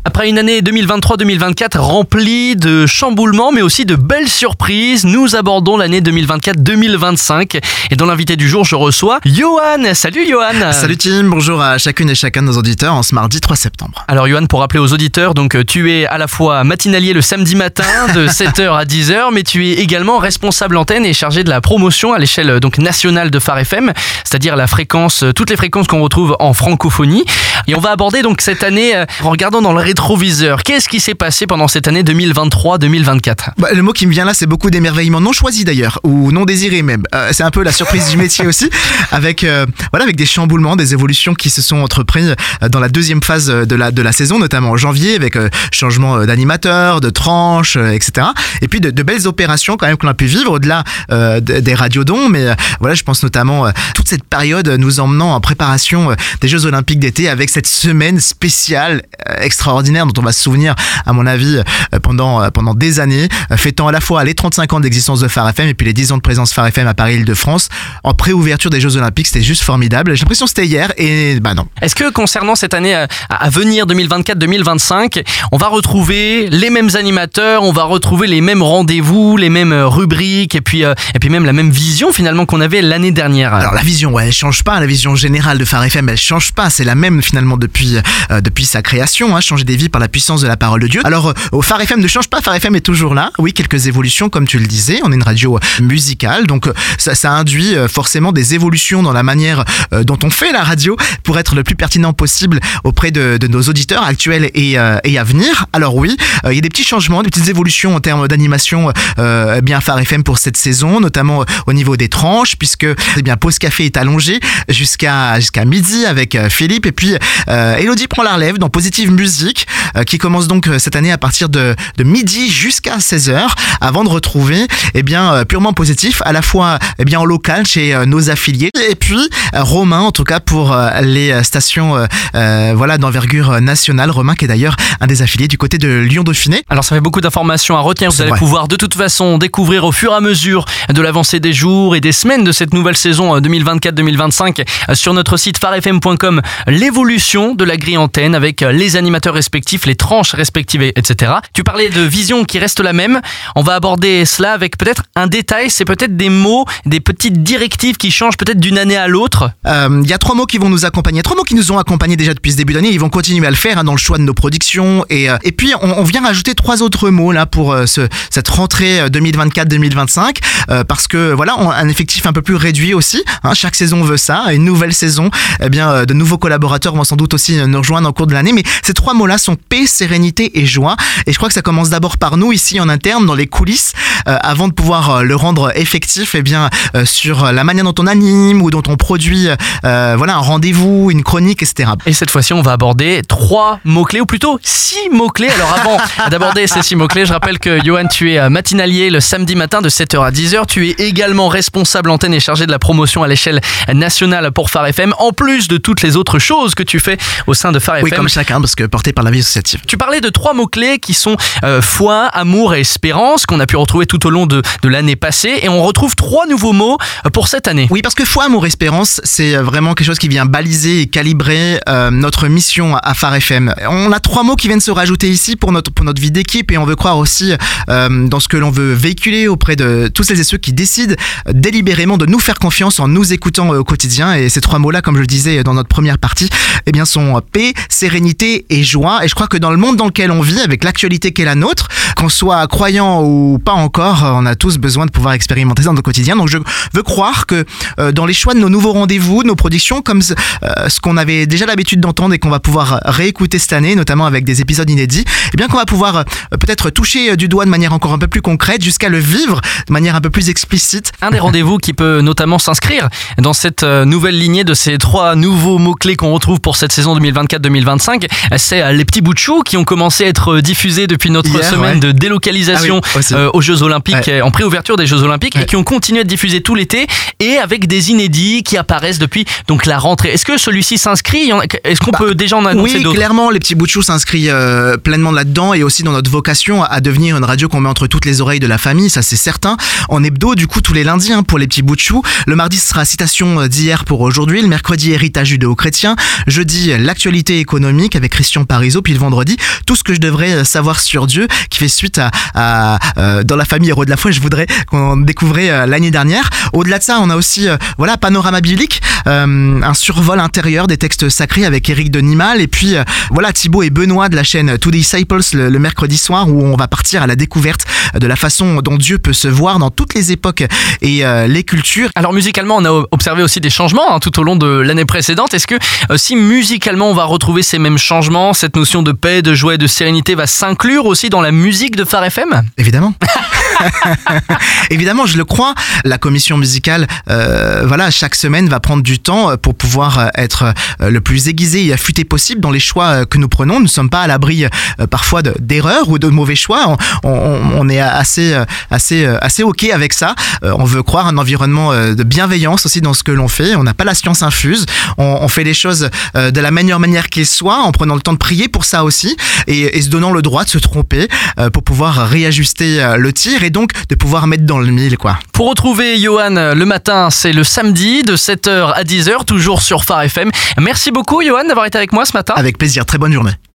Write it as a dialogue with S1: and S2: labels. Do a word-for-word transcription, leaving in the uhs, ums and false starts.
S1: Après une année deux mille vingt-trois deux mille vingt-quatre remplie de chamboulements mais aussi de belles surprises, nous abordons l'année deux mille vingt-quatre deux mille vingt-cinq. Et dans l'invité du jour, je reçois Johan. Salut Johan.
S2: Salut Tim, bonjour à chacune et chacun de nos auditeurs en ce mardi trois septembre.
S1: Alors Johan, pour rappeler aux auditeurs, donc tu es à la fois matinalier le samedi matin de sept heures à dix heures, mais tu es également responsable antenne et chargé de la promotion à l'échelle donc nationale de Phare F M, c'est-à-dire la fréquence, toutes les fréquences qu'on retrouve en francophonie. Et on va aborder donc cette année en regardant dans le rétroviseur. Qu'est-ce qui s'est passé pendant cette année deux mille vingt-trois deux mille vingt-quatre?
S2: Bah, le mot qui me vient là, c'est beaucoup d'émerveillement, non choisi d'ailleurs, ou non désiré même. Euh, c'est un peu la surprise du métier aussi, avec euh, voilà, avec des chamboulements, des évolutions qui se sont entreprises dans la deuxième phase de la de la saison, notamment en janvier, avec euh, changement d'animateur, de tranche, euh, et cetera. Et puis de, de belles opérations quand même qu'on a pu vivre au-delà euh, des radiodons, mais euh, voilà, je pense notamment euh, toute cette période nous emmenant en préparation euh, des Jeux Olympiques d'été avec cette semaine spéciale euh, extraordinaire dont on va se souvenir à mon avis euh, pendant euh, pendant des années, euh, fêtant à la fois les trente-cinq ans d'existence de Phare F M et puis les dix ans de présence Phare F M à Paris-Île-de-France en préouverture des Jeux Olympiques. C'était juste formidable. J'ai l'impression que c'était hier et bah non.
S1: Est-ce que concernant cette année à, à venir deux mille vingt-quatre deux mille vingt-cinq, on va retrouver les mêmes animateurs, on va retrouver les mêmes rendez-vous, les mêmes rubriques et puis euh, et puis même la même vision finalement qu'on avait l'année dernière?
S2: Alors la vision, ouais, elle change pas. La vision générale de Phare F M, elle change pas. C'est la même finalement depuis euh, depuis sa création, hein, changer des vies par la puissance de la parole de Dieu. Alors euh, Phare F M ne change pas. Phare F M est toujours là. Oui, quelques évolutions comme tu le disais. On est une radio musicale, donc ça, ça induit euh, forcément des évolutions dans la manière euh, dont on fait la radio pour être le plus pertinent possible auprès de, de nos auditeurs actuels et, euh, et à venir. Alors oui, euh, il y a des petits changements, des petites évolutions en termes d'animation euh, bien Phare F M pour cette saison, notamment euh, au niveau des tranches, puisque eh bien pause café est allongée jusqu'à jusqu'à midi avec euh, Philippe et puis euh, Elodie prend la relève dans Positive Musique euh, qui commence donc euh, cette année à partir de, de midi jusqu'à seize heures avant de retrouver eh bien euh, purement positif à la fois eh bien en local chez euh, nos affiliés et puis euh, Romain en tout cas pour euh, les stations euh, euh, voilà d'envergure nationale. Romain qui est d'ailleurs un des affiliés du côté de Lyon-Dauphiné.
S1: Alors ça fait beaucoup d'informations à retenir. Vous
S2: C'est
S1: allez
S2: vrai.
S1: pouvoir de toute façon découvrir au fur et à mesure de l'avancée des jours et des semaines de cette nouvelle saison deux mille vingt-quatre deux mille vingt-cinq sur notre site phare f m point com l'évolution de la grille antenne avec les animateurs respectifs, les tranches respectives, et cetera. Tu parlais de vision qui reste la même. On va aborder cela avec peut-être un détail, c'est peut-être des mots, des petites directives qui changent peut-être d'une année à l'autre.
S2: Il euh, y a trois mots qui vont nous accompagner, trois mots qui nous ont accompagnés déjà depuis ce début d'année. Ils vont continuer à le faire hein, dans le choix de nos productions et euh, et puis on, on vient rajouter trois autres mots là pour euh, ce, cette rentrée deux mille vingt-quatre deux mille vingt-cinq euh, parce que voilà, on a un effectif un peu plus réduit aussi. Hein, chaque saison veut ça, une nouvelle saison. Eh bien, euh, de nouveaux collaborateurs vont sans doute aussi nous rejoindre en cours de l'année. Mais ces trois mots-là sont paix, sérénité et joie. Et je crois que ça commence d'abord par nous ici en interne, dans les coulisses, euh, avant de pouvoir euh, le rendre effectif. Eh bien, euh, sur la manière dont on anime ou dont on produit, euh, voilà, un rendez-vous, une chronique, et cetera.
S1: Et cette fois-ci, on va aborder trois mots-clés, ou plutôt six mots-clés. Alors avant d'aborder ces six mots-clés, je rappelle que Johan, tu es matinalier le samedi matin de sept heures à dix heures. Tu es également responsable antenne et chargé de la promotion à l'échelle nationale pour Phare F M, en plus de toutes les autres choses que tu fais au sein de Phare
S2: Oui,
S1: F M.
S2: comme chacun, parce que porté par la vie associative.
S1: Tu parlais de trois mots-clés qui sont euh, foi, amour et espérance, qu'on a pu retrouver tout au long de, de l'année passée. Et on retrouve trois nouveaux mots pour cette année.
S2: Oui, parce que foi, amour, espérance, c'est vraiment quelque chose qui vient baliser et calibrer euh, notre mission à Phare F M. On a trois mots qui viennent se rajouter ici pour notre, pour notre vie d'équipe et on veut croire aussi euh, dans ce que l'on veut véhiculer auprès de tous celles et ceux qui décident délibérément de nous faire confiance en nous écoutant au quotidien. Et ces trois mots-là, comme je le disais dans notre première partie, eh bien, sont paix, sérénité et joie. Et je crois que dans le monde dans lequel on vit, avec l'actualité qui est la nôtre, qu'on soit croyant ou pas encore, on a tous besoin de pouvoir expérimenter ça dans notre quotidien. Donc je veux croire que euh, dans les choix de nos nouveaux rendez-vous, nos productions, comme euh, ce qu'on avait déjà l'habitude d'entendre et qu'on va pouvoir réécouter cette année, notamment avec des épisodes inédits, eh bien qu'on va pouvoir euh, peut-être toucher du doigt de manière encore un peu plus concrète, jusqu'à le vivre de manière un peu plus explicite.
S1: Un des rendez-vous qui peut notamment s'inscrire dans cette nouvelle lignée de ces trois nouveaux mots-clés qu'on retrouve pour cette saison deux mille vingt-quatre deux mille vingt-cinq, c'est les petits bouts de chou qui ont commencé à être diffusés depuis notre
S2: Hier,
S1: semaine
S2: ouais.
S1: de délocalisation
S2: ah oui,
S1: euh, aux Jeux Olympiques,
S2: ouais.
S1: en préouverture des Jeux Olympiques,
S2: ouais.
S1: et qui ont continué à être diffusés tout l'été et avec des inédits qui apparaissent depuis donc la rentrée. Est-ce que celui-ci s'inscrit? Est-ce qu'on bah, peut déjà en annoncer
S2: oui,
S1: d'autres?
S2: Oui, clairement, les petits bouts de chou s'inscrit euh, pleinement là-dedans et aussi dans notre vocation à devenir une radio qu'on met entre toutes les oreilles de la famille, ça c'est certain. En hebdo, du coup, tous les lundis hein, pour les petits bouts de chou. Le mardi, ce sera citation d'hier pour aujourd'hui. Le mercredi, héritage judéo-chrétien. Jeudi, l'actualité économique avec Christian Parizeau. Tréviso, puis le vendredi, tout ce que je devrais savoir sur Dieu, qui fait suite à, à euh, dans la famille Héros de la foi, je voudrais qu'on découvrait euh, l'année dernière. Au-delà de ça, on a aussi euh, voilà Panorama biblique, euh, un survol intérieur des textes sacrés avec Éric de Nimal, et puis euh, voilà Thibaut et Benoît de la chaîne Two Disciples le, le mercredi soir, où on va partir à la découverte de la façon dont Dieu peut se voir dans toutes les époques et euh, les cultures.
S1: Alors musicalement, on a observé aussi des changements hein, tout au long de l'année précédente. Est-ce que euh, si musicalement on va retrouver ces mêmes changements, cette notion de paix, de joie et de sérénité va s'inclure aussi dans la musique de Phare F M ?
S2: Évidemment. Évidemment, je le crois. La commission musicale, euh, voilà, chaque semaine va prendre du temps pour pouvoir être le plus aiguisé et affûté possible dans les choix que nous prenons. Nous ne sommes pas à l'abri euh, parfois de, d'erreurs ou de mauvais choix. On, on, on est assez, assez, assez ok avec ça. Euh, on veut croire un environnement de bienveillance aussi dans ce que l'on fait. On n'a pas la science infuse. On, on fait les choses euh, de la meilleure manière qu'il soit, en prenant le temps de prier pour ça aussi, et, et se donnant le droit de se tromper euh, pour pouvoir réajuster euh, le tir et donc de pouvoir mettre dans le mille, quoi.
S1: Pour retrouver Johan le matin, c'est le samedi de sept heures à dix heures, toujours sur Phare F M. Merci beaucoup Johan d'avoir été avec moi ce matin.
S2: Avec plaisir, très bonne journée.